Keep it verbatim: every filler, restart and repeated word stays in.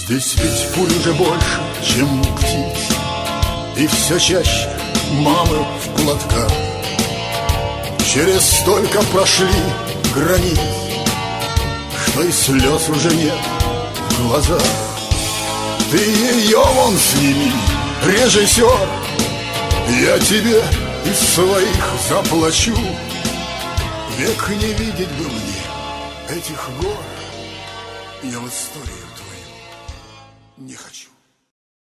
Здесь ведь пуль уже больше, чем птиц, и все чаще мамы в платках. Через столько прошли границ, что и слез уже нет в глазах. Ты ее вон сними, режиссер, я тебе из своих заплачу. Век не видеть бы мне этих гор, я в историю твою не хочу.